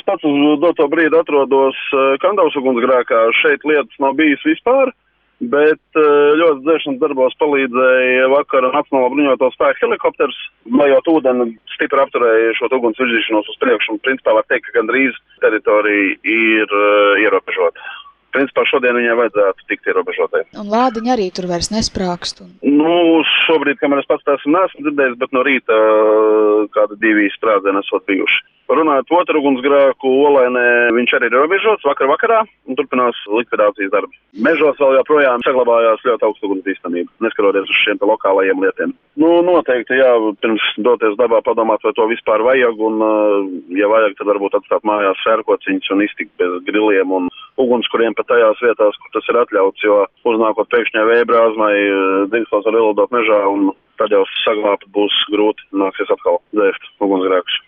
pats uz doto brīdi atrodos Kandavas ugunsgrēkā. Šeit lietas nav bijis vispār, bet ļoti dzēšanas darbos palīdzēja vakar Nacionālo bruņoto spēku helikopters, lejot ūdeni, stipri apturēja šo uguns virzīšanos uz priekšu, un principā var teikt, ka gandrīz teritorija ir ierobežota. Principā šodien viņai vajadzētu tikt ierobežotai. Un lādiņi arī tur vairs nesprākst? Šobrīd, kamēr es pats neesmu dzirdējis, bet no rīta kādi 2 sprādzieni esot bijuši. Runājot otru ugunsgrēku Olainē, viņš arī ir ierobežots vakarā un turpinās likvidācijas darbi. Mežos vēl joprojām saglabājās ļoti augsta uguns bīstamība, neskatoties uz šiem lokālajiem lietiem. Noteikti, jā, pirms doties dabā padomāt, vai to vispār vajag, un, ja vajag, tad varbūt atstāt mājās sērkociņus un iztikt bez griliem un ugunskuriem pat tajās vietās, kur tas ir atļauts, jo uznākot pēkšņai vēja brāzmai, dzingstos var ielidot mežā, un tad jau saglābt būs grūti, nāksies atkal dzēst ugunsgrēkus.